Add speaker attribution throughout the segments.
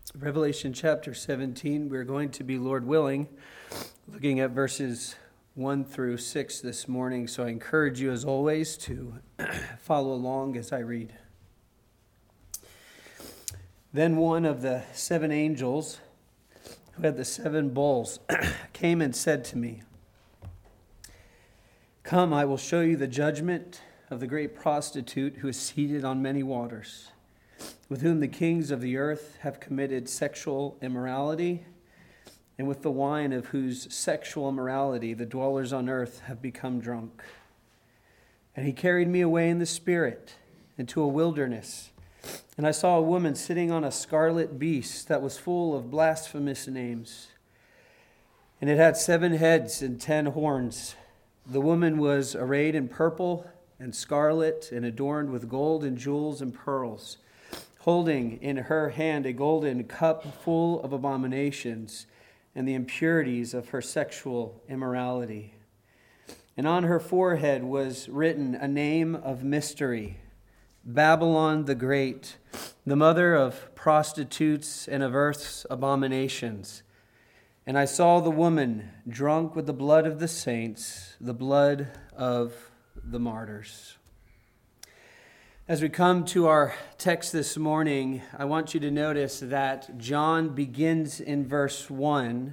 Speaker 1: Revelation chapter 17, we're going to be, Lord willing, looking at verses 1 through 6 this morning. So I encourage you, as always, to follow along as I read. Then one of the seven angels who had the seven bowls came and said to me, "Come, I will show you the judgment of the great prostitute who is seated on many waters, with whom the kings of the earth have committed sexual immorality, and with the wine of whose sexual immorality the dwellers on earth have become drunk." And he carried me away in the spirit into a wilderness, and I saw a woman sitting on a scarlet beast that was full of blasphemous names, and it had 7 heads and 10 horns. The woman was arrayed in purple and scarlet and adorned with gold and jewels and pearls, holding in her hand a golden cup full of abominations and the impurities of her sexual immorality. And on her forehead was written a name of mystery, Babylon the Great, the mother of prostitutes and of earth's abominations. And I saw the woman drunk with the blood of the saints, the blood of the martyrs. As we come to our text this morning, I want you to notice that John begins in verse 1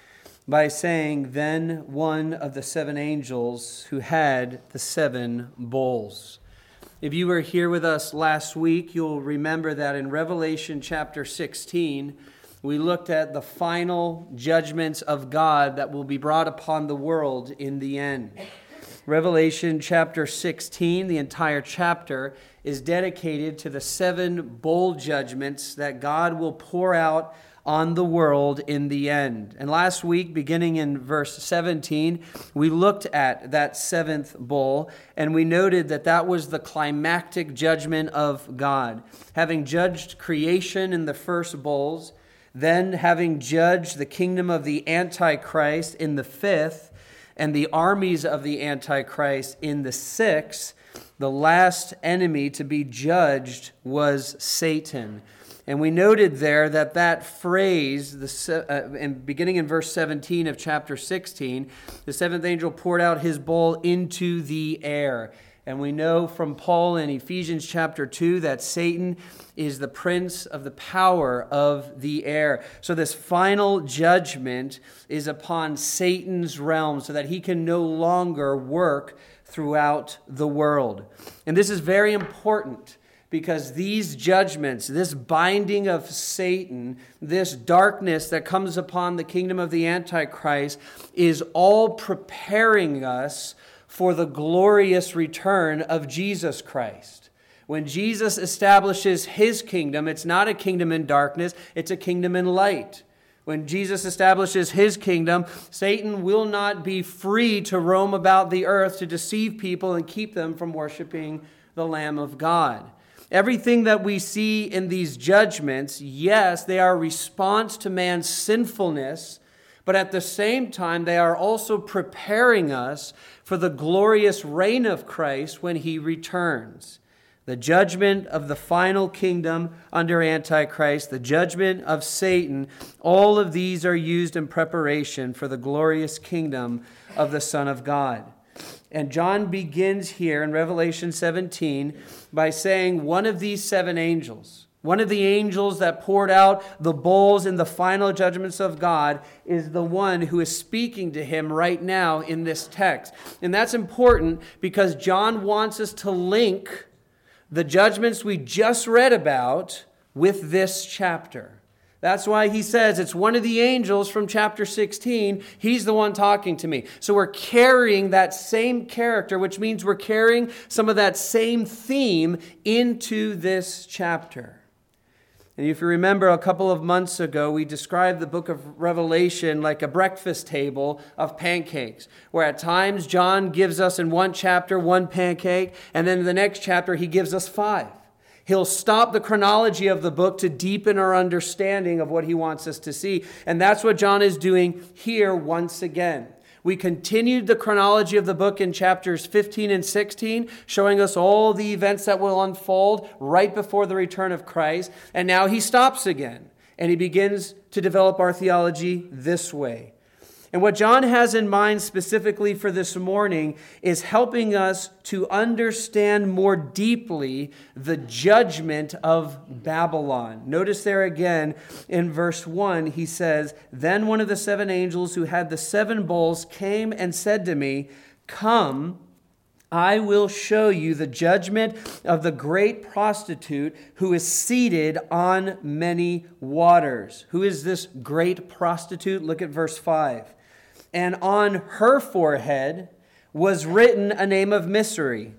Speaker 1: by saying, "Then one of the 7 angels who had the 7 bowls." If you were here with us last week, you'll remember that in Revelation chapter 16, we looked at the final judgments of God that will be brought upon the world in the end. Revelation chapter 16, the entire chapter, is dedicated to the 7 bowl judgments that God will pour out on the world in the end. And last week, beginning in verse 17, we looked at that 7th bowl, and we noted that that was the climactic judgment of God. Having judged creation in the first bowls, then having judged the kingdom of the Antichrist in the 5th, and the armies of the Antichrist in the 6th, the last enemy to be judged was Satan. And we noted there that that phrase, beginning in verse 17 of chapter 16, the 7th angel poured out his bowl into the air. And we know from Paul in Ephesians chapter 2 that Satan is the prince of the power of the air. So this final judgment is upon Satan's realm so that he can no longer work throughout the world. And this is very important because these judgments, this binding of Satan, this darkness that comes upon the kingdom of the Antichrist is all preparing us for the glorious return of Jesus Christ. When Jesus establishes his kingdom, it's not a kingdom in darkness, it's a kingdom in light. When Jesus establishes his kingdom, Satan will not be free to roam about the earth to deceive people and keep them from worshiping the Lamb of God. Everything that we see in these judgments, yes, they are a response to man's sinfulness, but at the same time, they are also preparing us for the glorious reign of Christ when he returns. The judgment of the final kingdom under Antichrist, the judgment of Satan, all of these are used in preparation for the glorious kingdom of the Son of God. And John begins here in Revelation 17 by saying one of these 7 angels, one of the angels that poured out the bowls in the final judgments of God, is the one who is speaking to him right now in this text. And that's important because John wants us to link the judgments we just read about with this chapter. That's why he says it's one of the angels from chapter 16. He's the one talking to me. So we're carrying that same character, which means we're carrying some of that same theme into this chapter. And if you remember, a couple of months ago, we described the book of Revelation like a breakfast table of pancakes, where at times John gives us in one chapter 1 pancake, and then in the next chapter he gives us 5. He'll stop the chronology of the book to deepen our understanding of what he wants us to see. And that's what John is doing here once again. We continued the chronology of the book in chapters 15 and 16, showing us all the events that will unfold right before the return of Christ. And now he stops again. And he begins to develop our theology this way. And what John has in mind specifically for this morning is helping us to understand more deeply the judgment of Babylon. Notice there again in verse 1, he says, "Then one of the 7 angels who had the 7 bowls came and said to me, 'Come, I will show you the judgment of the great prostitute who is seated on many waters.'" Who is this great prostitute? Look at verse 5. "And on her forehead was written a name of mystery,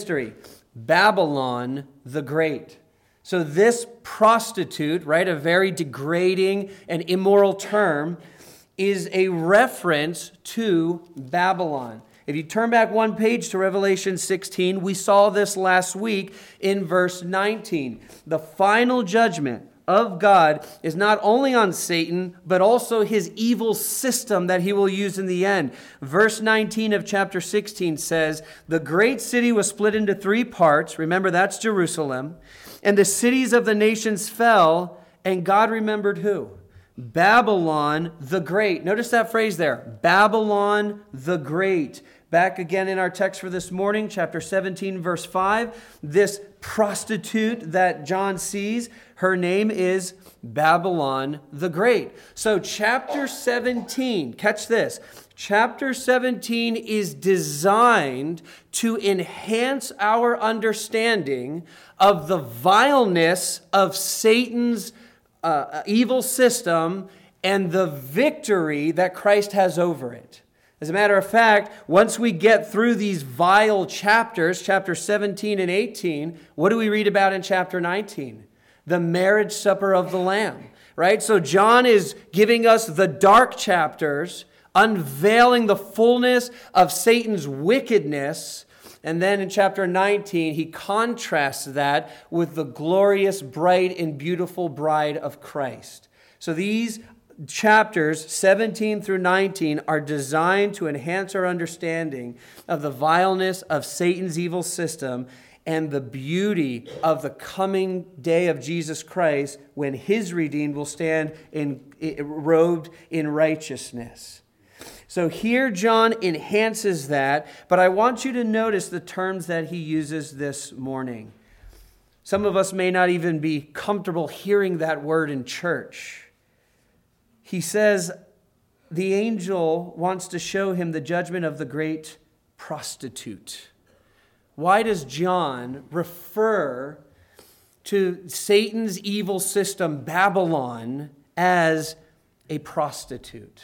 Speaker 1: Babylon the Great." So this prostitute, right, a very degrading and immoral term, is a reference to Babylon. If you turn back one page to Revelation 16, we saw this last week in verse 19. The final judgment of God is not only on Satan, but also his evil system that he will use in the end. Verse 19 of chapter 16 says, "The great city was split into 3 parts." Remember, that's Jerusalem. "And the cities of the nations fell, and God remembered" who? Babylon the Great. Notice that phrase there, Babylon the Great. Back again in our text for this morning, chapter 17, verse 5, this prostitute that John sees, her name is Babylon the Great. So chapter 17, catch this, chapter 17 is designed to enhance our understanding of the vileness of Satan's evil system and the victory that Christ has over it. As a matter of fact, once we get through these vile chapters, chapter 17 and 18, what do we read about in chapter 19? The marriage supper of the Lamb, right? So John is giving us the dark chapters, unveiling the fullness of Satan's wickedness. And then in chapter 19, he contrasts that with the glorious, bright, and beautiful bride of Christ. So these chapters 17 through 19 are designed to enhance our understanding of the vileness of Satan's evil system and the beauty of the coming day of Jesus Christ when his redeemed will stand robed in righteousness. So here John enhances that, but I want you to notice the terms that he uses this morning. Some of us may not even be comfortable hearing that word in church. He says the angel wants to show him the judgment of the great prostitute. Why does John refer to Satan's evil system, Babylon, as a prostitute?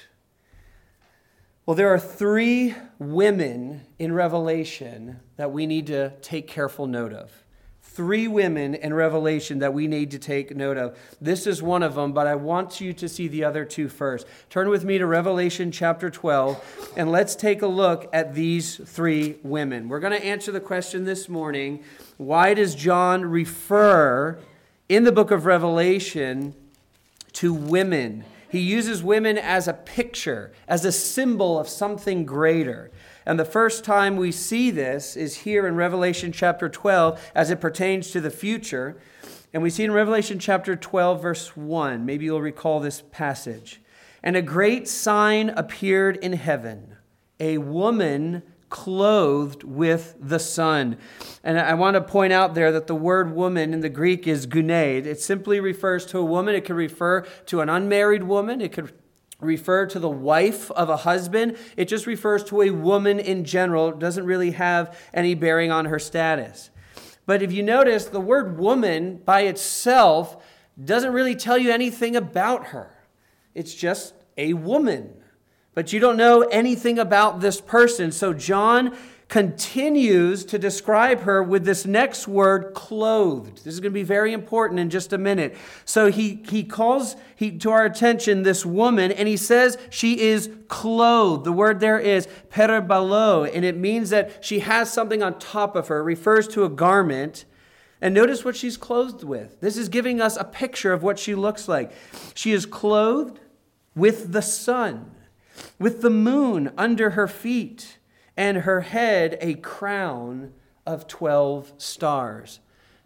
Speaker 1: Well, there are 3 women in Revelation that we need to take careful note of. 3 women in Revelation that we need to take note of. This is one of them, but I want you to see the other 2 first. Turn with me to Revelation chapter 12, and let's take a look at these 3 women. We're going to answer the question this morning, why does John refer in the book of Revelation to women? He uses women as a picture, as a symbol of something greater. And the first time we see this is here in Revelation chapter 12 as it pertains to the future. And we see in Revelation chapter 12, verse 1. Maybe you'll recall this passage. "And a great sign appeared in heaven, a woman clothed with the sun." And I want to point out there that the word woman in the Greek is guneid. It simply refers to a woman. It could refer to an unmarried woman. It could refer to the wife of a husband. It just refers to a woman in general. It doesn't really have any bearing on her status. But if you notice, the word woman by itself doesn't really tell you anything about her. It's just a woman. But you don't know anything about this person. So John continues to describe her with this next word, clothed. This is going to be very important in just a minute. So he calls to our attention this woman, and he says she is clothed. The word there is peribalo, and it means that she has something on top of her. It refers to a garment. And notice what she's clothed with. This is giving us a picture of what she looks like. She is clothed with the sun, with the moon under her feet, and her head a crown of 12 stars.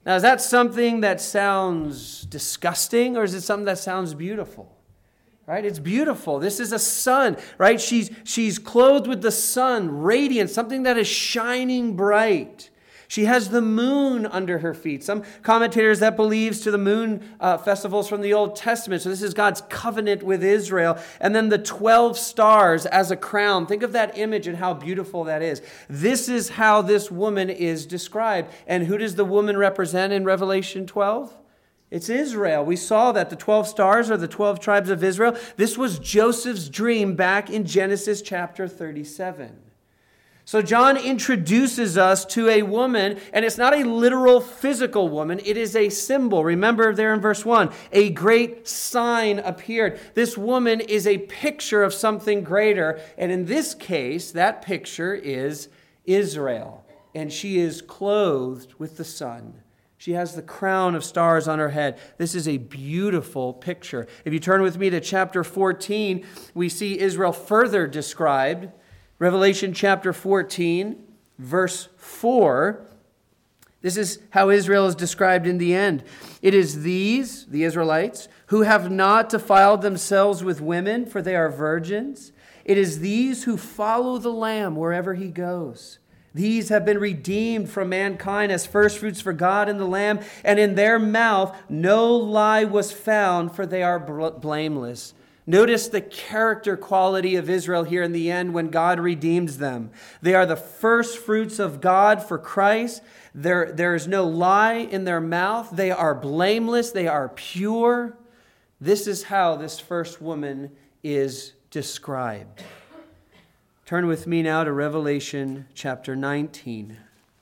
Speaker 1: Now, is that something that sounds disgusting, or is it something that sounds beautiful? Right? It's beautiful. This is a sun, right? She's clothed with the sun, radiant, something that is shining bright. She has the moon under her feet. Some commentators that believes to the moon festivals from the Old Testament. So this is God's covenant with Israel. And then the 12 stars as a crown. Think of that image and how beautiful that is. This is how this woman is described. And who does the woman represent in Revelation 12? It's Israel. We saw that the 12 stars are the 12 tribes of Israel. This was Joseph's dream back in Genesis chapter 37. So John introduces us to a woman, and it's not a literal physical woman. It is a symbol. Remember there in verse 1, a great sign appeared. This woman is a picture of something greater. And in this case, that picture is Israel. And she is clothed with the sun. She has the crown of stars on her head. This is a beautiful picture. If you turn with me to chapter 14, we see Israel further described. Revelation chapter 14, verse 4. This is how Israel is described in the end. It is these, the Israelites, who have not defiled themselves with women, for they are virgins. It is these who follow the Lamb wherever he goes. These have been redeemed from mankind as firstfruits for God and the Lamb, and in their mouth no lie was found, for they are blameless. Notice the character quality of Israel here in the end when God redeems them. They are the first fruits of God for Christ. There is no lie in their mouth. They are blameless. They are pure. This is how this first woman is described. Turn with me now to Revelation chapter 19.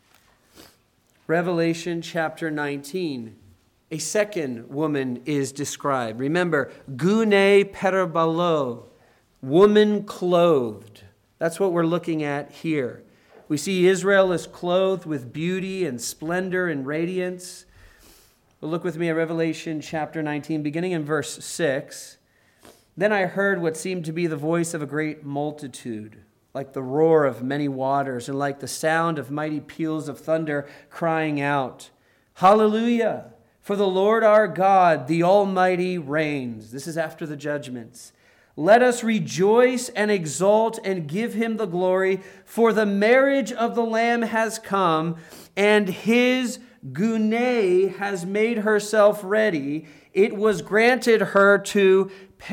Speaker 1: Revelation chapter 19. A second woman is described. Remember, gune perabalo, woman clothed. That's what we're looking at here. We see Israel is clothed with beauty and splendor and radiance. Well, look with me at Revelation chapter 19, beginning in verse 6. Then I heard what seemed to be the voice of a great multitude, like the roar of many waters, and like the sound of mighty peals of thunder, crying out, Hallelujah! For the Lord our God, the Almighty, reigns. This is after the judgments. Let us rejoice and exult and give him the glory, for the marriage of the Lamb has come, and his gune has made herself ready. It was granted her to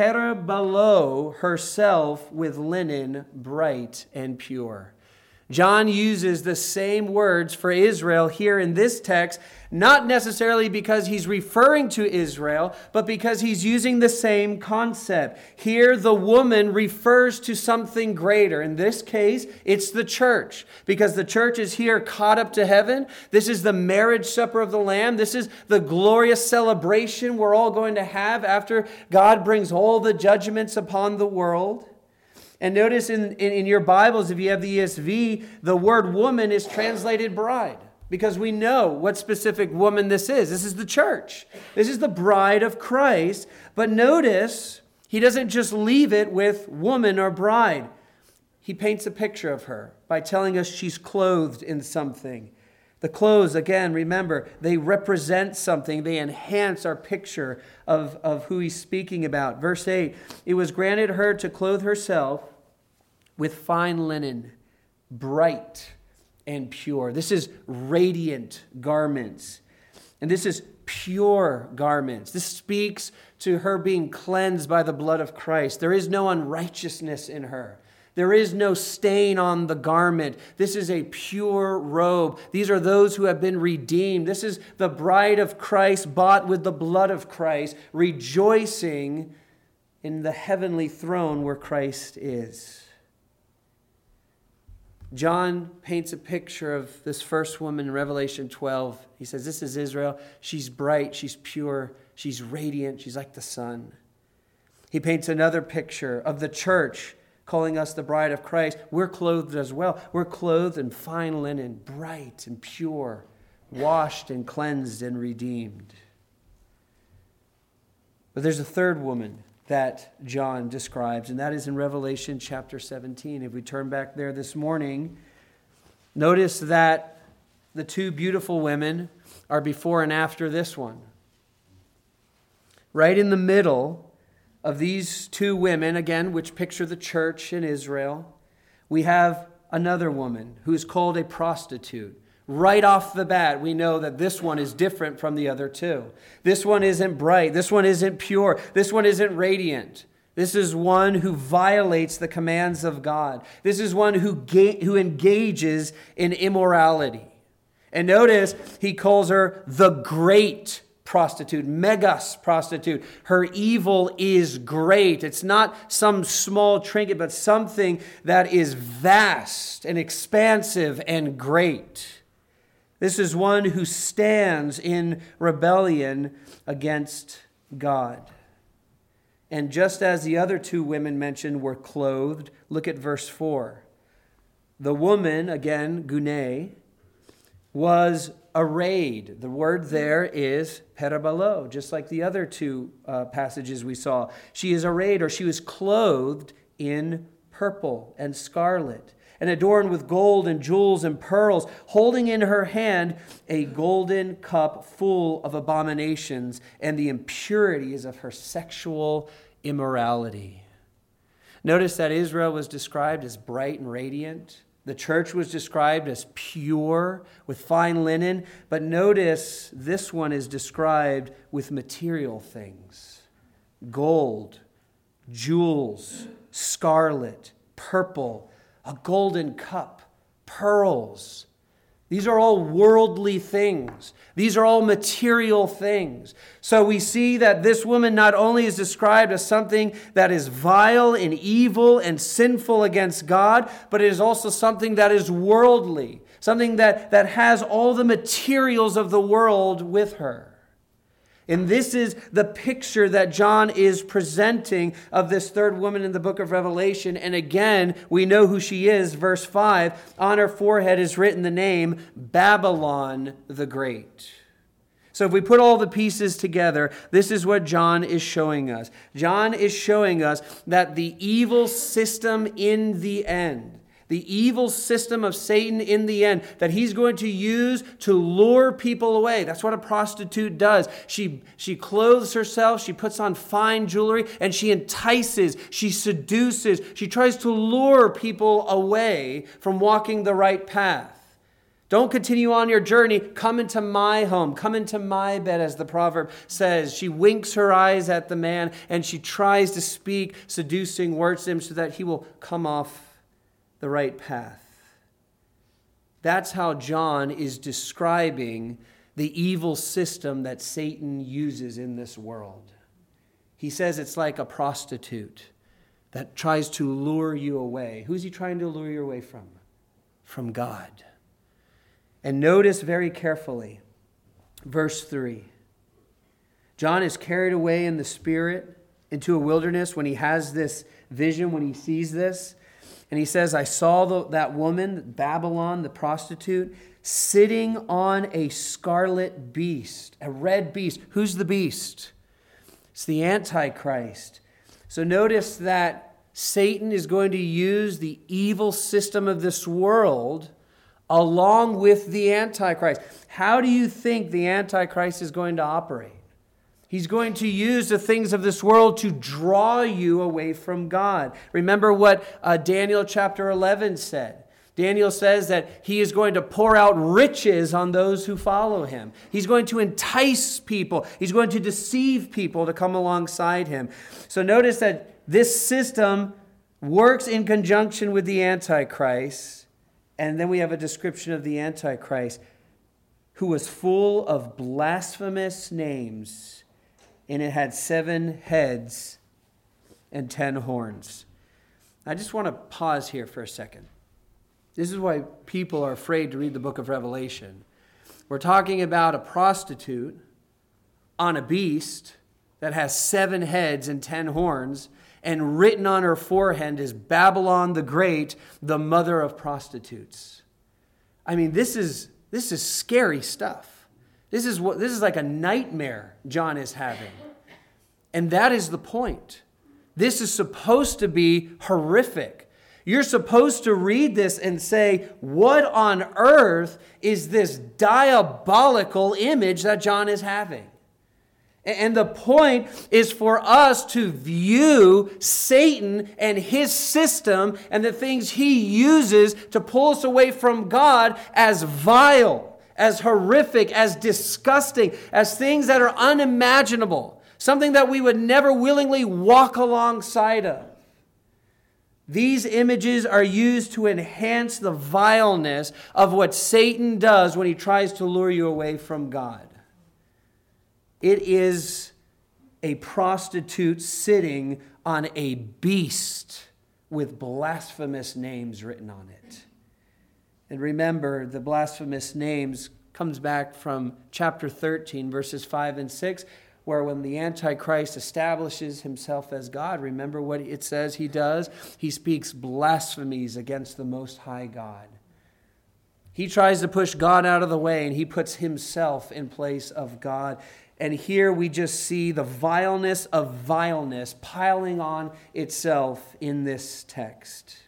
Speaker 1: perabalo herself with linen bright and pure. John uses the same words for Israel here in this text, not necessarily because he's referring to Israel, but because he's using the same concept. Here, the woman refers to something greater. In this case, it's the church, because the church is here caught up to heaven. This is the marriage supper of the Lamb. This is the glorious celebration we're all going to have after God brings all the judgments upon the world. And notice in your Bibles, if you have the ESV, the word woman is translated bride, because we know what specific woman this is. This is the church. This is the bride of Christ. But notice, he doesn't just leave it with woman or bride. He paints a picture of her by telling us she's clothed in something. The clothes, again, remember, they represent something. They enhance our picture of who he's speaking about. Verse 8, it was granted her to clothe herself with fine linen, bright and pure. This is radiant garments. And this is pure garments. This speaks to her being cleansed by the blood of Christ. There is no unrighteousness in her. There is no stain on the garment. This is a pure robe. These are those who have been redeemed. This is the bride of Christ, bought with the blood of Christ, rejoicing in the heavenly throne where Christ is. John paints a picture of this first woman in Revelation 12. He says, this is Israel. She's bright, she's pure, she's radiant, she's like the sun. He paints another picture of the church, calling us the bride of Christ. We're clothed as well. We're clothed in fine linen, bright and pure, washed and cleansed and redeemed. But there's a third woman that John describes, and that is in Revelation chapter 17. If we turn back there this morning, notice that the two beautiful women are before and after this one. Right in the middle of these two women, again, which picture the church in Israel, we have another woman who is called a prostitute. Right off the bat, we know that this one is different from the other two. This one isn't bright. This one isn't pure. This one isn't radiant. This is one who violates the commands of God. This is one who engages in immorality. And notice he calls her the great prostitute, megas prostitute. Her evil is great. It's not some small trinket, but something that is vast and expansive and great. This is one who stands in rebellion against God. And just as the other two women mentioned were clothed, look at verse 4. The woman, again, Gunay, was arrayed. The word there is parabalo, just like the other two passages we saw. She is arrayed, or she was clothed in purple and scarlet, and adorned with gold and jewels and pearls, holding in her hand a golden cup full of abominations and the impurities of her sexual immorality. Notice that Israel was described as bright and radiant. The church was described as pure with fine linen. But notice this one is described with material things. Gold, jewels, scarlet, purple, a golden cup, pearls. These are all worldly things. These are all material things. So we see that this woman not only is described as something that is vile and evil and sinful against God, but it is also something that is worldly, something that has all the materials of the world with her. And this is the picture that John is presenting of this third woman in the book of Revelation. And again, we know who she is. Verse 5, on her forehead is written the name Babylon the Great. So if we put all the pieces together, this is what John is showing us. John is showing us that the evil system in the end, the evil system of Satan in the end, that he's going to use to lure people away. That's what a prostitute does. She clothes herself, she puts on fine jewelry, and she entices, she seduces, she tries to lure people away from walking the right path. Don't continue on your journey. Come into my home. Come into my bed, as the proverb says. She winks her eyes at the man, and she tries to speak seducing words to him so that he will come off the right path. That's how John is describing the evil system that Satan uses in this world. He says it's like a prostitute that tries to lure you away. Who's he trying to lure you away from? From God. And notice very carefully, verse 3. John is carried away in the Spirit into a wilderness when he has this vision, when he sees this. And he says, I saw that woman, Babylon, the prostitute, sitting on a scarlet beast, a red beast. Who's the beast? It's the Antichrist. So notice that Satan is going to use the evil system of this world along with the Antichrist. How do you think the Antichrist is going to operate? He's going to use the things of this world to draw you away from God. Remember what Daniel chapter 11 said. Daniel says that he is going to pour out riches on those who follow him. He's going to entice people. He's going to deceive people to come alongside him. So notice that this system works in conjunction with the Antichrist. And then we have a description of the Antichrist, who was full of blasphemous names, and it had 7 heads and 10 horns. I just want to pause here for a second. This is why people are afraid to read the book of Revelation. We're talking about a prostitute on a beast that has 7 heads and 10 horns, and written on her forehead is Babylon the Great, the mother of prostitutes. I mean, this is scary stuff. This is like a nightmare John is having. And that is the point. This is supposed to be horrific. You're supposed to read this and say, what on earth is this diabolical image that John is having? And the point is for us to view Satan and his system and the things he uses to pull us away from God as vile, as horrific, as disgusting, as things that are unimaginable, something that we would never willingly walk alongside of. These images are used to enhance the vileness of what Satan does when he tries to lure you away from God. It is a prostitute sitting on a beast with blasphemous names written on it. And remember, the blasphemous names comes back from chapter 13, verses 5 and 6, where when the Antichrist establishes himself as God, remember what it says he does? He speaks blasphemies against the Most High God. He tries to push God out of the way, and he puts himself in place of God. And here we just see the vileness of vileness piling on itself in this text.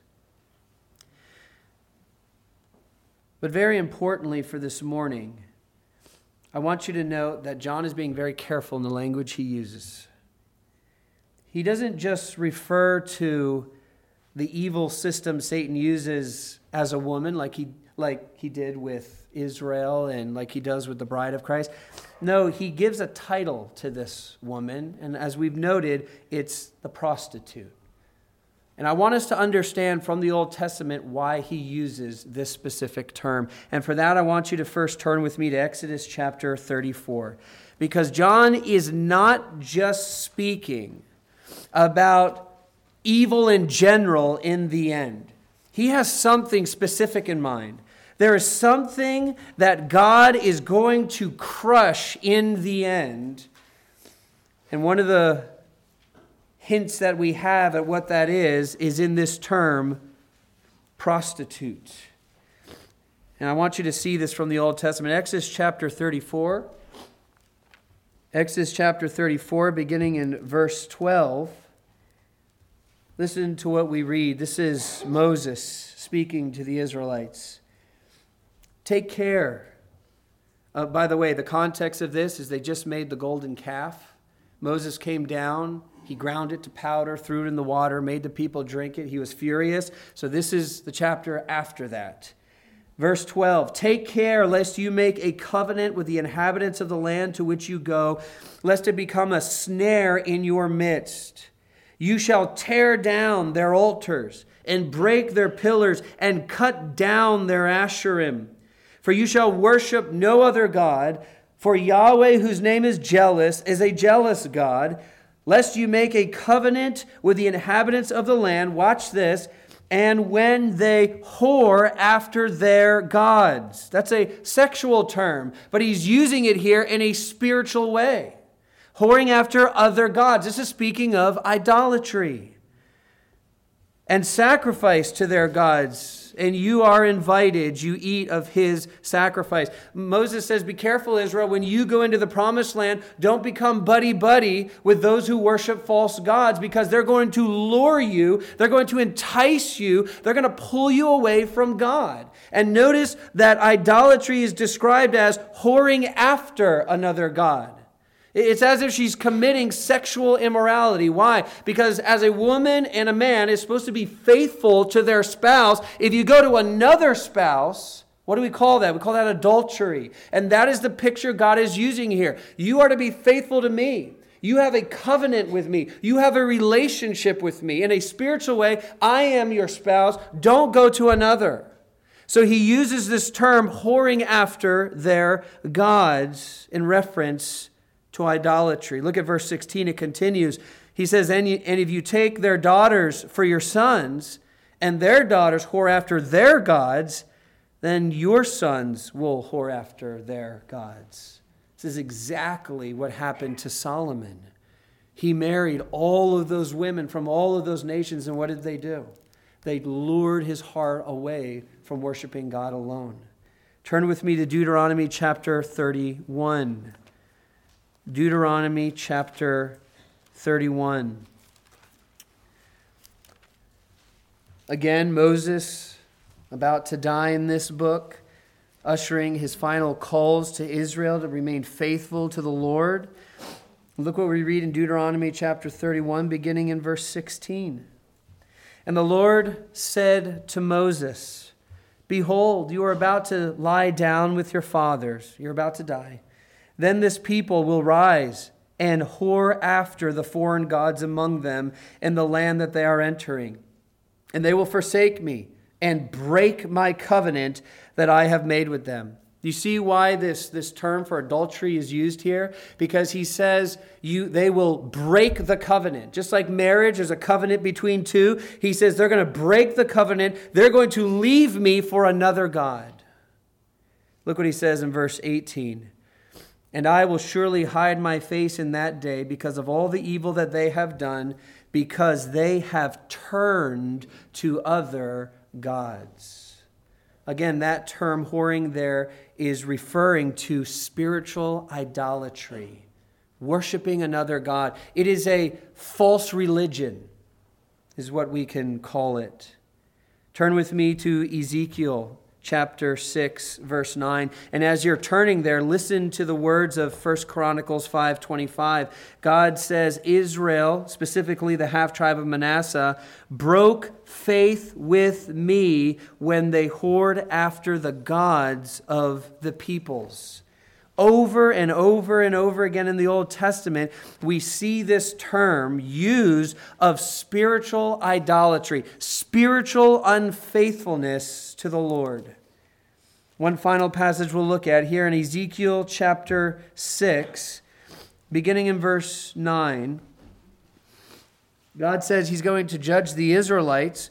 Speaker 1: But very importantly for this morning, I want you to note that John is being very careful in the language he uses. He doesn't just refer to the evil system Satan uses as a woman like he did with Israel and like he does with the bride of Christ. No, he gives a title to this woman, and as we've noted, it's the prostitute. And I want us to understand from the Old Testament why he uses this specific term. And for that, I want you to first turn with me to Exodus chapter 34. Because John is not just speaking about evil in general in the end. He has something specific in mind. There is something that God is going to crush in the end. And one of the hints that we have at what that is in this term, prostitute. And I want you to see this from the Old Testament. Exodus chapter 34. Exodus chapter 34, beginning in verse 12. Listen to what we read. This is Moses speaking to the Israelites. Take care. By the way, the context of this is they just made the golden calf. Moses came down. He ground it to powder, threw it in the water, made the people drink it. He was furious. So this is the chapter after that. Verse 12, take care lest you make a covenant with the inhabitants of the land to which you go, lest it become a snare in your midst. You shall tear down their altars and break their pillars and cut down their Asherim. For you shall worship no other God, for Yahweh, whose name is jealous, is a jealous God, lest you make a covenant with the inhabitants of the land, watch this, and when they whore after their gods. That's a sexual term, but he's using it here in a spiritual way. Whoring after other gods. This is speaking of idolatry. And sacrifice to their gods, and you are invited, you eat of his sacrifice. Moses says, be careful, Israel, when you go into the promised land, don't become buddy-buddy with those who worship false gods, because they're going to lure you, they're going to entice you, they're going to pull you away from God. And notice that idolatry is described as whoring after another god. It's as if she's committing sexual immorality. Why? Because as a woman and a man is supposed to be faithful to their spouse, if you go to another spouse, what do we call that? We call that adultery. And that is the picture God is using here. You are to be faithful to me. You have a covenant with me. You have a relationship with me. In a spiritual way, I am your spouse. Don't go to another. So he uses this term, whoring after their gods, in reference to idolatry. Look at verse 16. It continues. He says, and if you take their daughters for your sons, and their daughters whore after their gods, then your sons will whore after their gods. This is exactly what happened to Solomon. He married all of those women from all of those nations, and what did they do? They lured his heart away from worshiping God alone. Turn with me to Deuteronomy chapter 31. Deuteronomy chapter 31. Again, Moses, about to die in this book, ushering his final calls to Israel to remain faithful to the Lord. Look what we read in Deuteronomy chapter 31, beginning in verse 16. And the Lord said to Moses, "Behold, you are about to lie down with your fathers. You're about to die. Then this people will rise and whore after the foreign gods among them in the land that they are entering. And they will forsake me and break my covenant that I have made with them." You see why this term for adultery is used here? Because he says they will break the covenant. Just like marriage is a covenant between two, he says they're going to break the covenant. They're going to leave me for another god. Look what he says in verse 18. "And I will surely hide my face in that day because of all the evil that they have done, because they have turned to other gods." Again, that term whoring there is referring to spiritual idolatry, worshiping another god. It is a false religion, is what we can call it. Turn with me to Ezekiel chapter 6, verse 9. And as you're turning there, listen to the words of 1 Chronicles 5:25. God says, Israel, specifically the half-tribe of Manasseh, broke faith with me when they whored after the gods of the peoples. Over and over and over again in the Old Testament, we see this term used of spiritual idolatry, spiritual unfaithfulness to the Lord. One final passage we'll look at here in Ezekiel chapter 6, beginning in verse 9. God says he's going to judge the Israelites,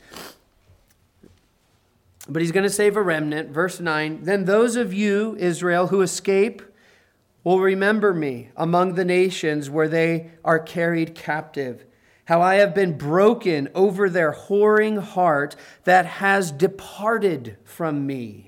Speaker 1: but he's going to save a remnant. Verse 9, "Then those of you, Israel, who escape will remember me among the nations where they are carried captive, how I have been broken over their whoring heart that has departed from me,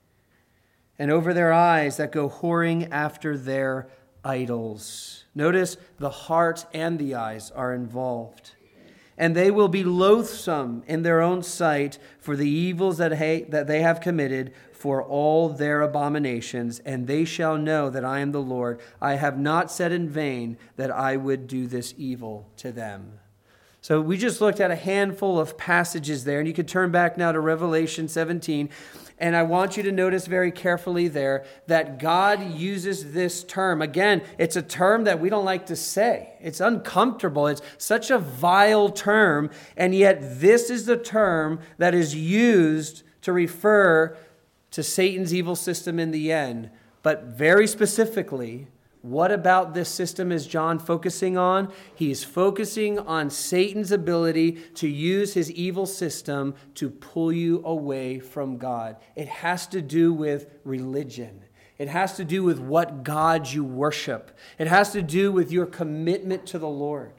Speaker 1: and over their eyes that go whoring after their idols." Notice the heart and the eyes are involved. "And they will be loathsome in their own sight for the evils that they have committed, for all their abominations, and they shall know that I am the Lord. I have not said in vain that I would do this evil to them." So we just looked at a handful of passages there, and you could turn back now to Revelation 17, and I want you to notice very carefully there that God uses this term. Again, it's a term that we don't like to say. It's uncomfortable. It's such a vile term, and yet this is the term that is used to refer to Satan's evil system in the end. But very specifically, what about this system is John focusing on? He is focusing on Satan's ability to use his evil system to pull you away from God. It has to do with religion. It has to do with what God you worship. It has to do with your commitment to the Lord.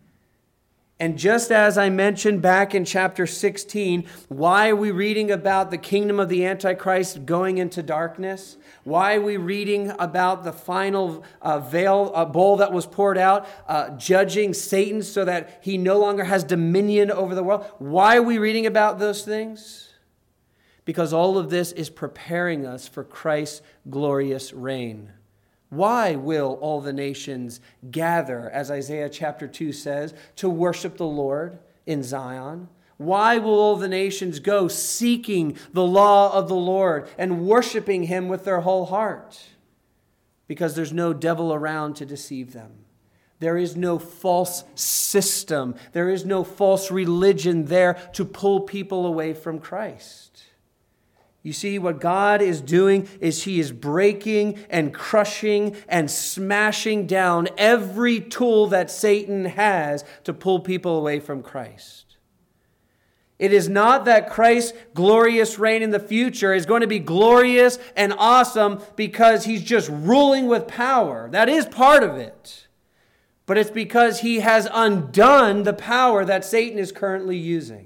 Speaker 1: And just as I mentioned back in chapter 16, why are we reading about the kingdom of the Antichrist going into darkness? Why are we reading about the final bowl that was poured out, judging Satan so that he no longer has dominion over the world? Why are we reading about those things? Because all of this is preparing us for Christ's glorious reign. Why will all the nations gather, as Isaiah chapter 2 says, to worship the Lord in Zion? Why will all the nations go seeking the law of the Lord and worshiping him with their whole heart? Because there's no devil around to deceive them. There is no false system. There is no false religion there to pull people away from Christ. You see, what God is doing is he is breaking and crushing and smashing down every tool that Satan has to pull people away from Christ. It is not that Christ's glorious reign in the future is going to be glorious and awesome because he's just ruling with power. That is part of it. But it's because he has undone the power that Satan is currently using.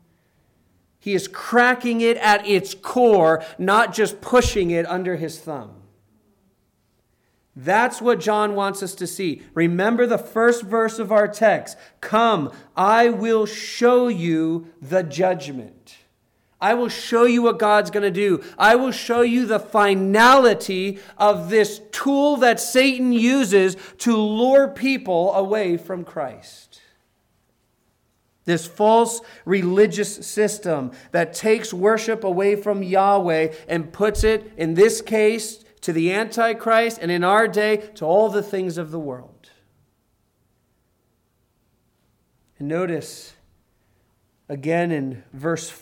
Speaker 1: He is cracking it at its core, not just pushing it under his thumb. That's what John wants us to see. Remember the first verse of our text. Come, I will show you the judgment. I will show you what God's going to do. I will show you the finality of this tool that Satan uses to lure people away from Christ. This false religious system that takes worship away from Yahweh and puts it, in this case, to the Antichrist, and in our day, to all the things of the world. And notice, again in verse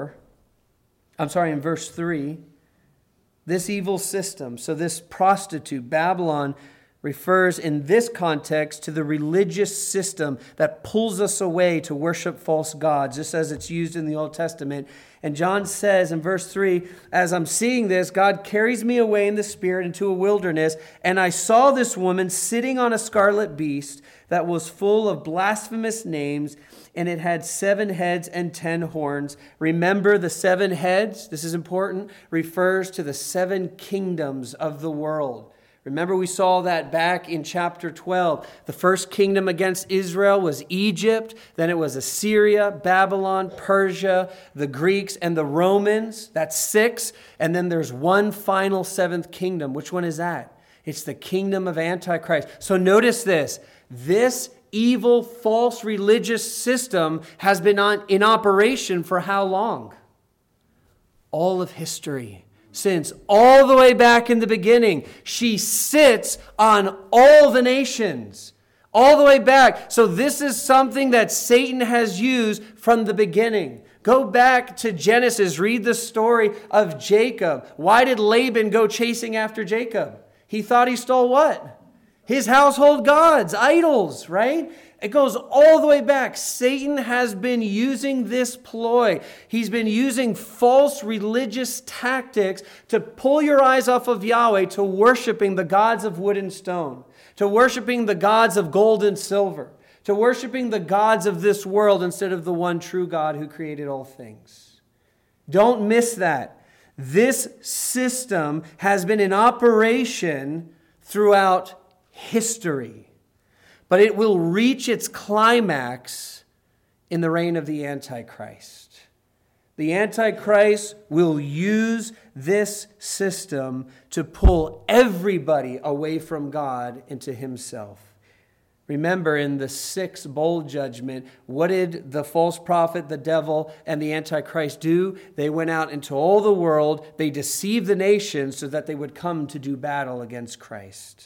Speaker 1: 3, this evil system, so this prostitute, Babylon, refers in this context to the religious system that pulls us away to worship false gods, just as it's used in the Old Testament. And John says in verse 3, as I'm seeing this, God carries me away in the spirit into a wilderness, and I saw this woman sitting on a scarlet beast that was full of blasphemous names, and it had 7 heads and 10 horns. Remember, the 7 heads, this is important, refers to the 7 kingdoms of the world. Remember, we saw that back in chapter 12. The first kingdom against Israel was Egypt. Then it was Assyria, Babylon, Persia, the Greeks, and the Romans. That's 6. And then there's one final 7th kingdom. Which one is that? It's the kingdom of Antichrist. So notice this. This evil, false religious system has been in operation for how long? All of history. Since all the way back in the beginning, she sits on all the nations, all the way back. So this is something that Satan has used from the beginning. Go back to Genesis, read the story of Jacob. Why did Laban go chasing after Jacob? He thought he stole what? His household gods, idols, right? It goes all the way back. Satan has been using this ploy. He's been using false religious tactics to pull your eyes off of Yahweh to worshiping the gods of wood and stone, to worshiping the gods of gold and silver, to worshiping the gods of this world instead of the one true God who created all things. Don't miss that. This system has been in operation throughout history. But it will reach its climax in the reign of the Antichrist. The Antichrist will use this system to pull everybody away from God into himself. Remember, in the 6th bowl judgment, what did the false prophet, the devil, and the Antichrist do? They went out into all the world. They deceived the nations so that they would come to do battle against Christ.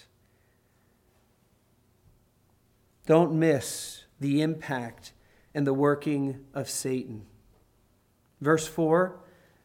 Speaker 1: Don't miss the impact and the working of Satan. Verse 4,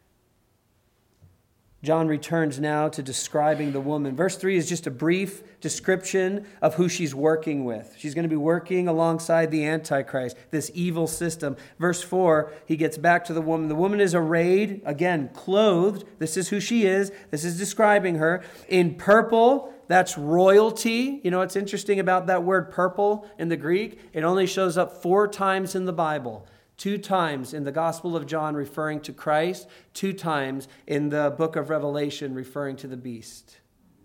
Speaker 1: John returns now to describing the woman. Verse 3 is just a brief description of who she's working with. She's going to be working alongside the Antichrist, this evil system. Verse 4, he gets back to the woman. The woman is arrayed, again, clothed. This is who she is. This is describing her. In purple, that's royalty. You know what's interesting about that word purple in the Greek? It only shows up 4 times in the Bible. 2 times in the Gospel of John referring to Christ. 2 times in the book of Revelation referring to the beast.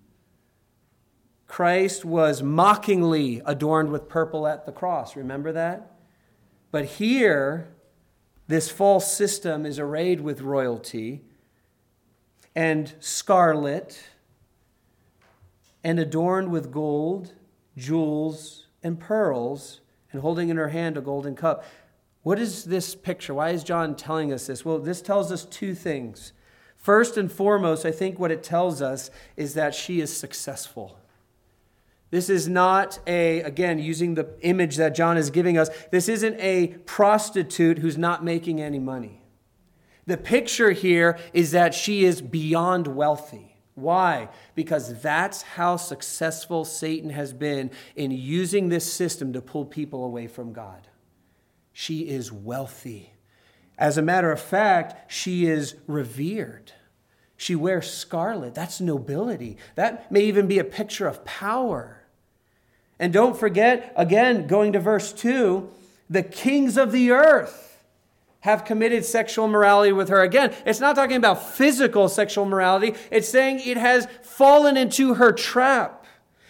Speaker 1: Christ was mockingly adorned with purple at the cross. Remember that? But here, this false system is arrayed with royalty and scarlet and adorned with gold, jewels, and pearls, and holding in her hand a golden cup. What is this picture? Why is John telling us this? Well, this tells us 2 things. First and foremost, I think what it tells us is that she is successful. This is not again, using the image that John is giving us, this isn't a prostitute who's not making any money. The picture here is that she is beyond wealthy. Why? Because that's how successful Satan has been in using this system to pull people away from God. She is wealthy. As a matter of fact, she is revered. She wears scarlet. That's nobility. That may even be a picture of power. And don't forget, again, going to verse 2, the kings of the earth have committed sexual immorality with her. Again, it's not talking about physical sexual immorality. It's saying it has fallen into her trap.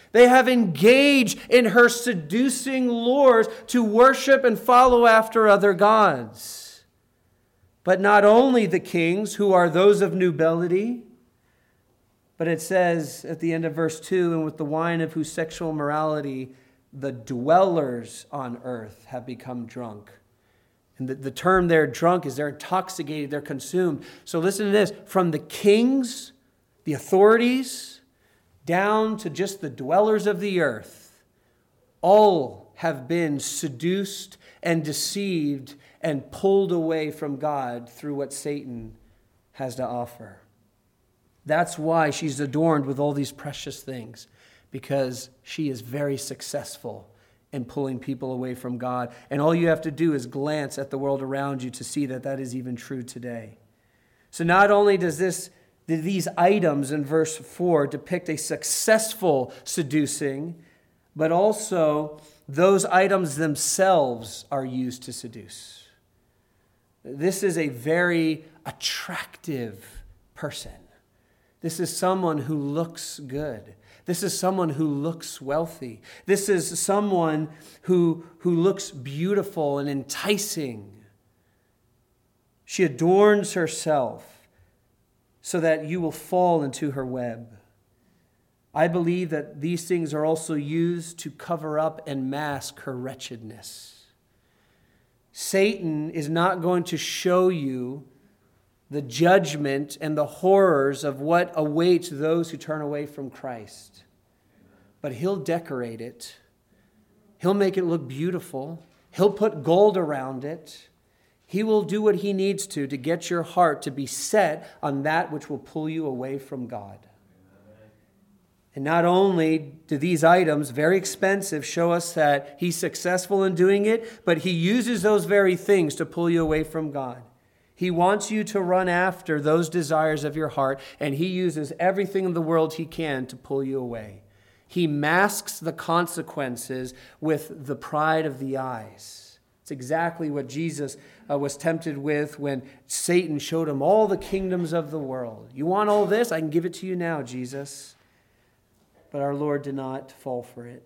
Speaker 1: They have engaged in her seducing lures to worship and follow after other gods. But not only the kings, who are those of nobility, but it says at the end of verse 2, and with the wine of whose sexual morality the dwellers on earth have become drunk. And the term there, drunk, is they're intoxicated, they're consumed. So listen to this, from the kings, the authorities, down to just the dwellers of the earth, all have been seduced and deceived and pulled away from God through what Satan has to offer. That's why she's adorned with all these precious things, because she is very successful in pulling people away from God. And all you have to do is glance at the world around you to see that that is even true today. So not only does these items in verse 4 depict a successful seducing, but also those items themselves are used to seduce. This is a very attractive person. This is someone who looks good. This is someone who looks wealthy. This is someone who looks beautiful and enticing. She adorns herself so that you will fall into her web. I believe that these things are also used to cover up and mask her wretchedness. Satan is not going to show you the judgment and the horrors of what awaits those who turn away from Christ. But he'll decorate it. He'll make it look beautiful. He'll put gold around it. He will do what he needs to get your heart to be set on that which will pull you away from God. And not only do these items, very expensive, show us that he's successful in doing it, but he uses those very things to pull you away from God. He wants you to run after those desires of your heart, and he uses everything in the world he can to pull you away. He masks the consequences with the pride of the eyes. It's exactly what Jesus was tempted with when Satan showed him all the kingdoms of the world. You want all this? I can give it to you now, Jesus. But our Lord did not fall for it.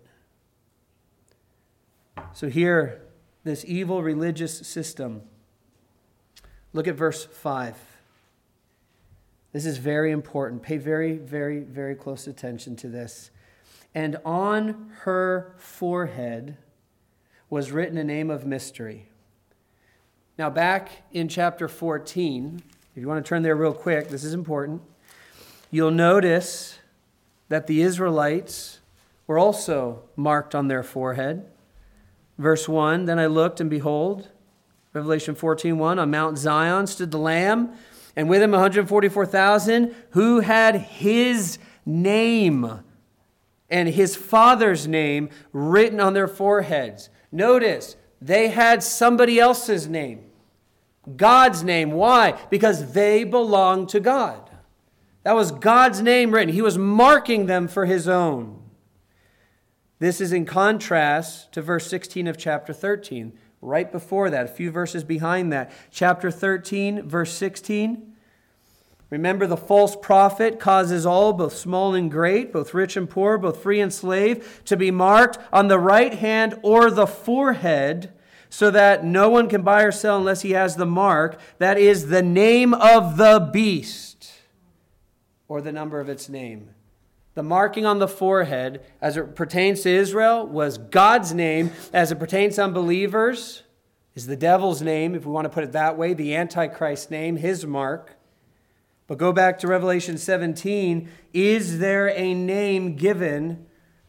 Speaker 1: So here, this evil religious system. Look at verse 5. This is very important. Pay very, very, very close attention to this. And on her forehead was written a name of mystery. Now back in chapter 14, if you want to turn there real quick, this is important. You'll notice that the Israelites were also marked on their forehead. Verse 1, then I looked and behold, Revelation 14:1, on Mount Zion stood the Lamb, and with him 144,000 who had his name and his Father's name written on their foreheads. Notice, they had somebody else's name, God's name. Why? Because they belonged to God. That was God's name written. He was marking them for his own. This is in contrast to verse 16 of chapter 13. Right before that, a few verses behind that. Chapter 13, verse 16. Remember, the false prophet causes all, both small and great, both rich and poor, both free and slave, to be marked on the right hand or the forehead, so that no one can buy or sell unless he has the mark, that is the name of the beast, or the number of its name. The marking on the forehead, as it pertains to Israel, was God's name. As it pertains to unbelievers, is the devil's name, if we want to put it that way, the Antichrist's name, his mark. But go back to Revelation 17. Is there a name given,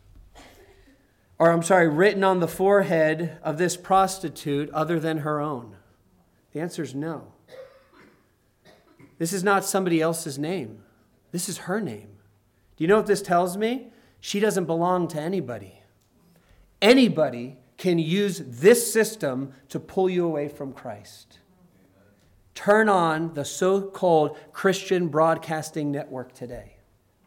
Speaker 1: written on the forehead of this prostitute other than her own? The answer is no. This is not somebody else's name. This is her name. Do you know what this tells me? She doesn't belong to anybody. Anybody can use this system to pull you away from Christ. Turn on the so-called Christian broadcasting network today.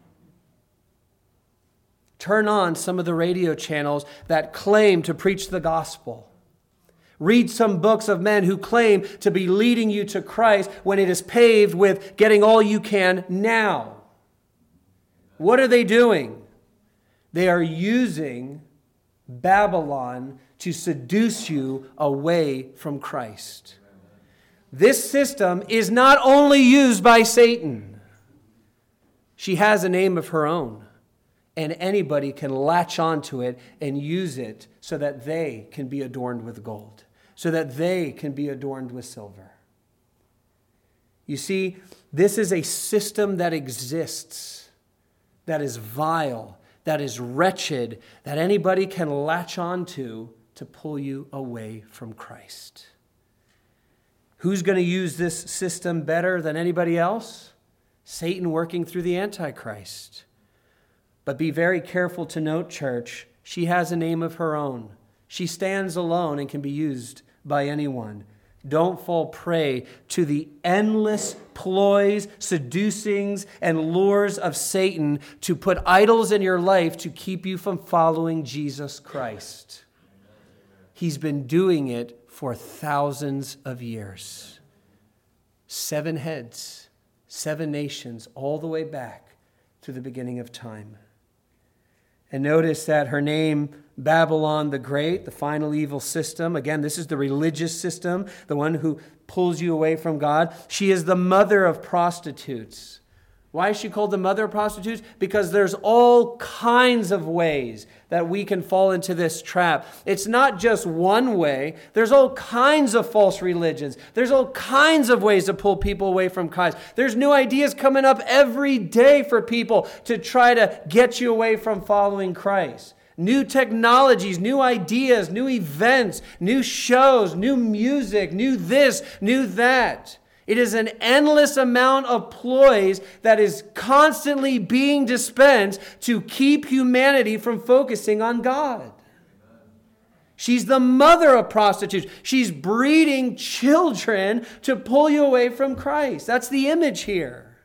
Speaker 1: Turn on some of the radio channels that claim to preach the gospel. Read some books of men who claim to be leading you to Christ when it is paved with getting all you can now. What are they doing? They are using Babylon to seduce you away from Christ. This system is not only used by Satan. She has a name of her own, and anybody can latch onto it and use it so that they can be adorned with gold, so that they can be adorned with silver. You see, this is a system that exists, that is vile, that is wretched, that anybody can latch onto to pull you away from Christ. Who's going to use this system better than anybody else? Satan working through the Antichrist. But be very careful to note, church, she has a name of her own. She stands alone and can be used by anyone. Don't fall prey to the endless ploys, seducings, and lures of Satan to put idols in your life to keep you from following Jesus Christ. He's been doing it for thousands of years. 7 heads, 7 nations, all the way back to the beginning of time. And notice that her name, Babylon the Great, the final evil system. Again, this is the religious system, the one who pulls you away from God. She is the mother of prostitutes. Why is she called the mother of prostitutes? Because there's all kinds of ways that we can fall into this trap. It's not just one way. There's all kinds of false religions. There's all kinds of ways to pull people away from Christ. There's new ideas coming up every day for people to try to get you away from following Christ. New technologies, new ideas, new events, new shows, new music, new this, new that. It is an endless amount of ploys that is constantly being dispensed to keep humanity from focusing on God. She's the mother of prostitutes. She's breeding children to pull you away from Christ. That's the image here.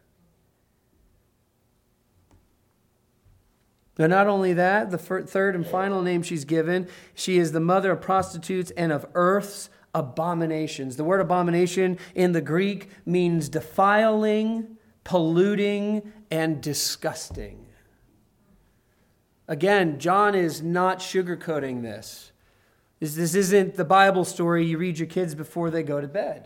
Speaker 1: But not only that, the third and final name she's given, she is the mother of prostitutes and of earth's abominations. The word abomination in the Greek means defiling, polluting, and disgusting. Again, John is not sugarcoating this. This isn't the Bible story you read your kids before they go to bed.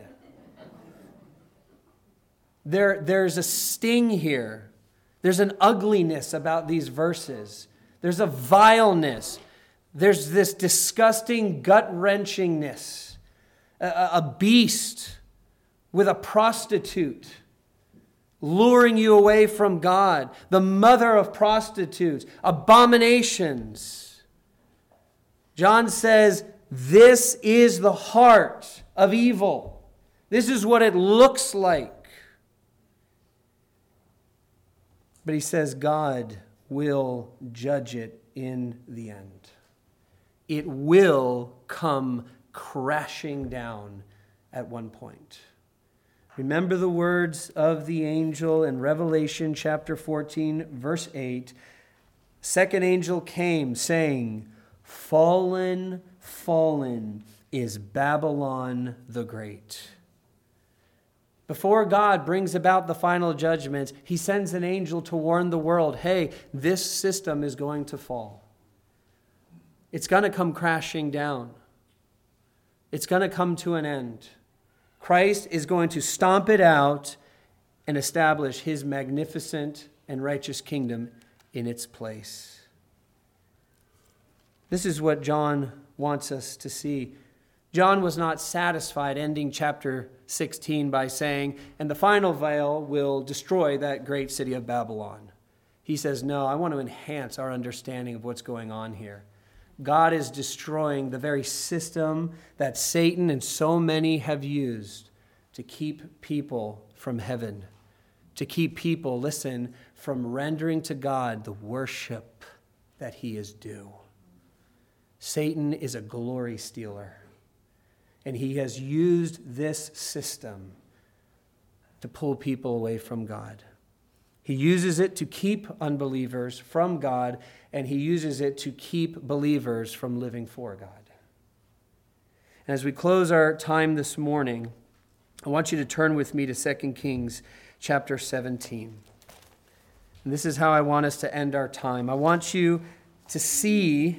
Speaker 1: There's a sting here. There's an ugliness about these verses. There's a vileness. There's this disgusting gut-wrenchingness. A beast with a prostitute luring you away from God. The mother of prostitutes. Abominations. John says, this is the heart of evil. This is what it looks like. But he says God will judge it in the end. It will come crashing down at one point. Remember the words of the angel in Revelation chapter 14, verse 8. Second angel came saying, "Fallen, fallen is Babylon the Great." Before God brings about the final judgments, he sends an angel to warn the world, hey, this system is going to fall. It's going to come crashing down. It's going to come to an end. Christ is going to stomp it out and establish his magnificent and righteous kingdom in its place. This is what John wants us to see. John was not satisfied ending chapter 16 by saying, and the final veil will destroy that great city of Babylon. He says, no, I want to enhance our understanding of what's going on here. God is destroying the very system that Satan and so many have used to keep people from heaven, to keep people, listen, from rendering to God the worship that he is due. Satan is a glory stealer, and he has used this system to pull people away from God. He uses it to keep unbelievers from God, and he uses it to keep believers from living for God. And as we close our time this morning, I want you to turn with me to 2 Kings chapter 17. And this is how I want us to end our time. I want you to see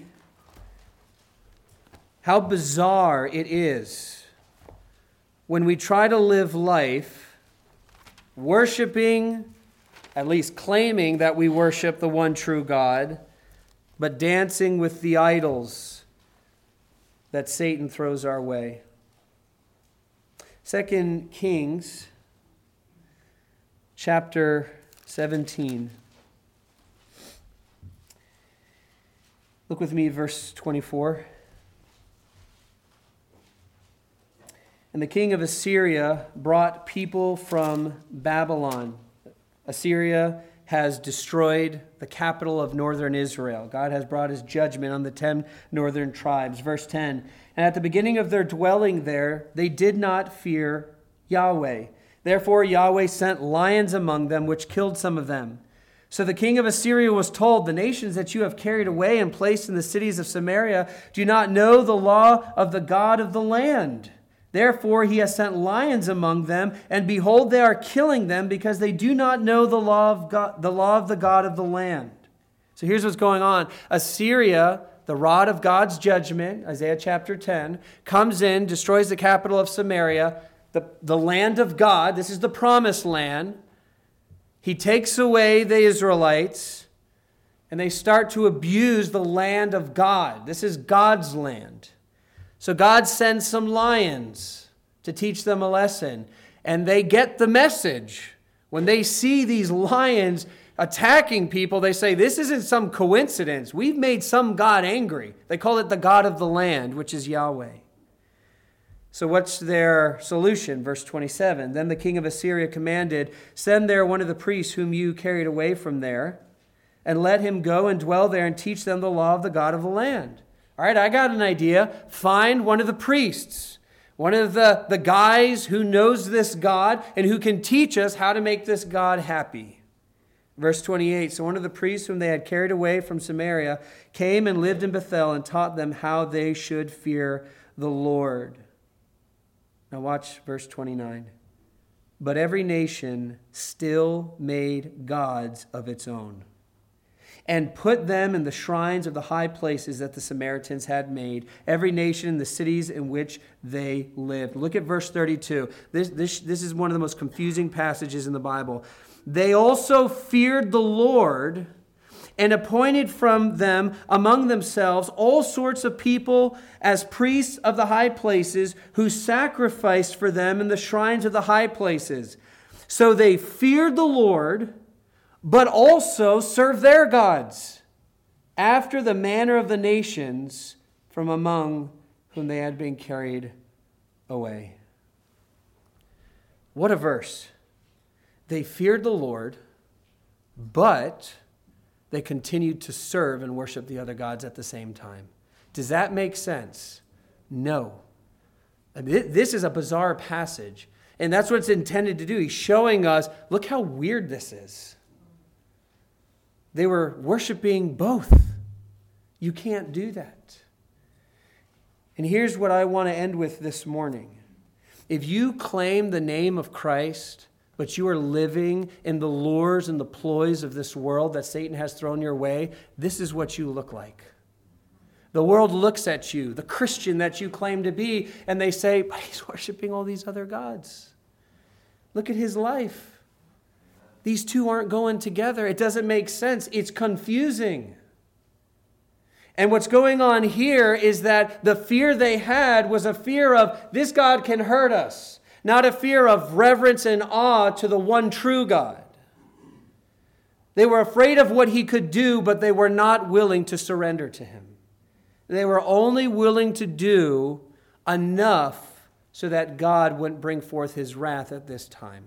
Speaker 1: how bizarre it is when we try to live life worshiping, at least claiming that we worship the one true God, but dancing with the idols that Satan throws our way. 2 Kings chapter 17. Look with me, verse 24. And the king of Assyria brought people from Babylon. Assyria has destroyed the capital of northern Israel. God has brought his judgment on the 10 northern tribes. Verse 10, and at the beginning of their dwelling there, they did not fear Yahweh. Therefore Yahweh sent lions among them, which killed some of them. So the king of Assyria was told, the nations that you have carried away and placed in the cities of Samaria do not know the law of the God of the land. Therefore he has sent lions among them, and behold, they are killing them because they do not know the law of God, the law of the God of the land. So here's what's going on. Assyria, the rod of God's judgment, Isaiah chapter 10, comes in, destroys the capital of Samaria, the land of God. This is the promised land. He takes away the Israelites, and they start to abuse the land of God. This is God's land. So God sends some lions to teach them a lesson. And they get the message. When they see these lions attacking people, they say, this isn't some coincidence. We've made some God angry. They call it the God of the land, which is Yahweh. So what's their solution? Verse 27, then the king of Assyria commanded, send there one of the priests whom you carried away from there, and let him go and dwell there and teach them the law of the God of the land. All right, I got an idea. Find one of the priests, one of the guys who knows this God and who can teach us how to make this God happy. Verse 28, so one of the priests whom they had carried away from Samaria came and lived in Bethel and taught them how they should fear the Lord. Now watch verse 29. But every nation still made gods of its own, and put them in the shrines of the high places that the Samaritans had made, every nation in the cities in which they lived. Look at verse 32. This is one of the most confusing passages in the Bible. They also feared the Lord and appointed from them among themselves all sorts of people as priests of the high places, who sacrificed for them in the shrines of the high places. So they feared the Lord, but also serve their gods, after the manner of the nations from among whom they had been carried away. What a verse. They feared the Lord, but they continued to serve and worship the other gods at the same time. Does that make sense? No. This is a bizarre passage, and that's what it's intended to do. He's showing us, look how weird this is. They were worshiping both. You can't do that. And here's what I want to end with this morning. If you claim the name of Christ, but you are living in the lures and the ploys of this world that Satan has thrown your way, this is what you look like. The world looks at you, the Christian that you claim to be, and they say, but he's worshiping all these other gods. Look at his life. These two aren't going together. It doesn't make sense. It's confusing. And what's going on here is that the fear they had was a fear of, this God can hurt us. Not a fear of reverence and awe to the one true God. They were afraid of what he could do, but they were not willing to surrender to him. They were only willing to do enough so that God wouldn't bring forth his wrath at this time.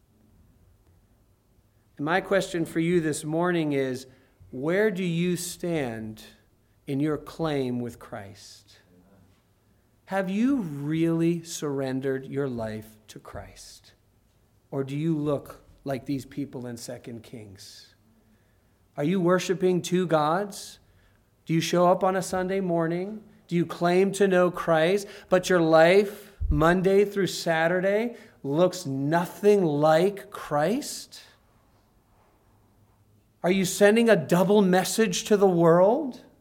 Speaker 1: And my question for you this morning is, where do you stand in your claim with Christ? Have you really surrendered your life to Christ? Or do you look like these people in 2 Kings? Are you worshiping two gods? Do you show up on a Sunday morning? Do you claim to know Christ, but your life, Monday through Saturday, looks nothing like Christ? Are you sending a double message to the world?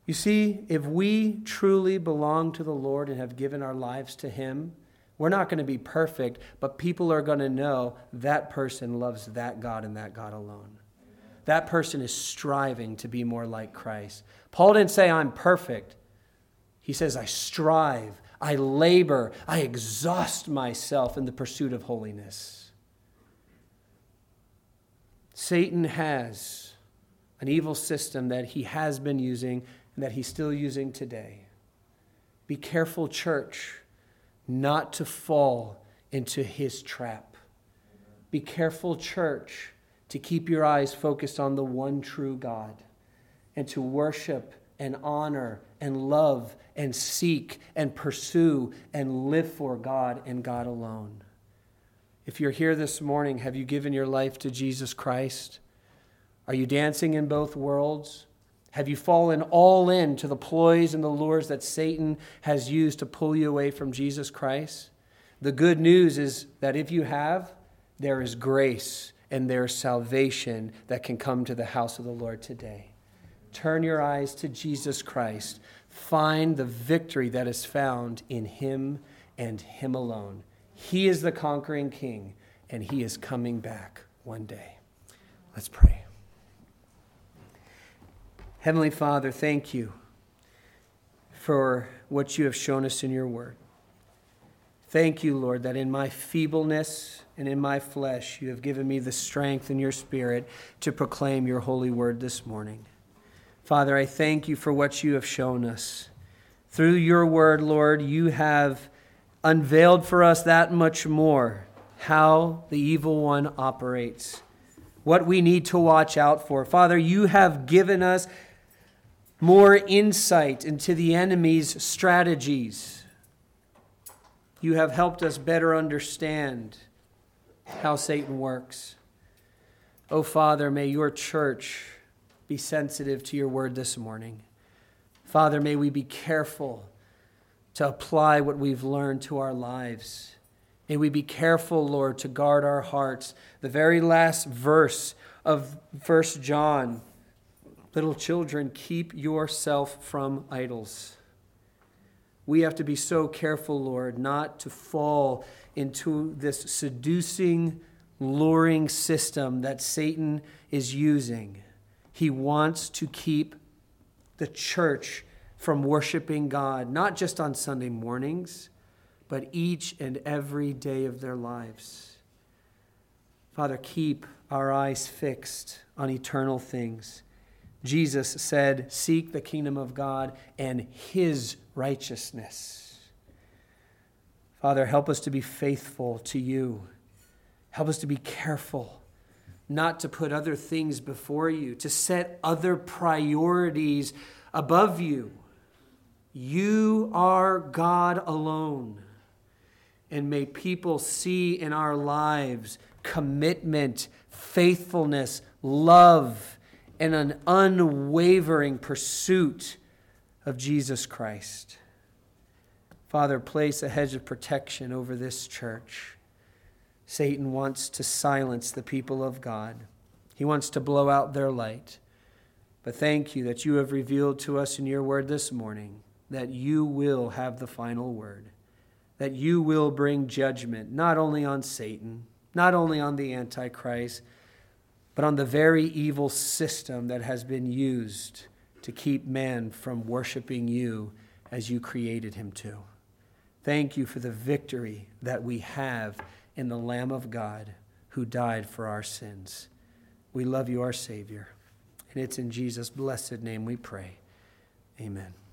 Speaker 1: You see, if we truly belong to the Lord and have given our lives to Him, we're not going to be perfect, but people are going to know that person loves that God and that God alone. That person is striving to be more like Christ. Paul didn't say, I'm perfect. He says, I strive, I labor, I exhaust myself in the pursuit of holiness. Satan has an evil system that he has been using and that he's still using today. Be careful, church, not to fall into his trap. Be careful, church, to keep your eyes focused on the one true God and to worship and honor and love and seek and pursue and live for God and God alone. If you're here this morning, have you given your life to Jesus Christ? Are you dancing in both worlds? Have you fallen all in to the ploys and the lures that Satan has used to pull you away from Jesus Christ? The good news is that if you have, there is grace and there is salvation that can come to the house of the Lord today. Turn your eyes to Jesus Christ. Find the victory that is found in Him and Him alone. He is the conquering King, and He is coming back one day. Let's pray. Heavenly Father, thank you for what you have shown us in your word. Thank you, Lord, that in my feebleness and in my flesh, you have given me the strength in your Spirit to proclaim your holy word this morning. Father, I thank you for what you have shown us. Through your word, Lord, you have unveiled for us that much more how the evil one operates, what we need to watch out for. Father, you have given us more insight into the enemy's strategies. You have helped us better understand how Satan works. Oh, Father, may your church be sensitive to your word this morning. Father, may we be careful to apply what we've learned to our lives. May we be careful, Lord, to guard our hearts. The very last verse of 1 John, little children, keep yourself from idols. We have to be so careful, Lord, not to fall into this seducing, luring system that Satan is using. He wants to keep the church from worshiping God, not just on Sunday mornings, but each and every day of their lives. Father, keep our eyes fixed on eternal things. Jesus said, seek the kingdom of God and His righteousness. Father, help us to be faithful to you. Help us to be careful not to put other things before you, to set other priorities above you. You are God alone. And may people see in our lives commitment, faithfulness, love, and an unwavering pursuit of Jesus Christ. Father, place a hedge of protection over this church. Satan wants to silence the people of God. He wants to blow out their light. But thank you that you have revealed to us in your word this morning that you will have the final word, that you will bring judgment not only on Satan, not only on the Antichrist, but on the very evil system that has been used to keep man from worshiping you as you created him to. Thank you for the victory that we have in the Lamb of God who died for our sins. We love you, our Savior. And it's in Jesus' blessed name we pray. Amen.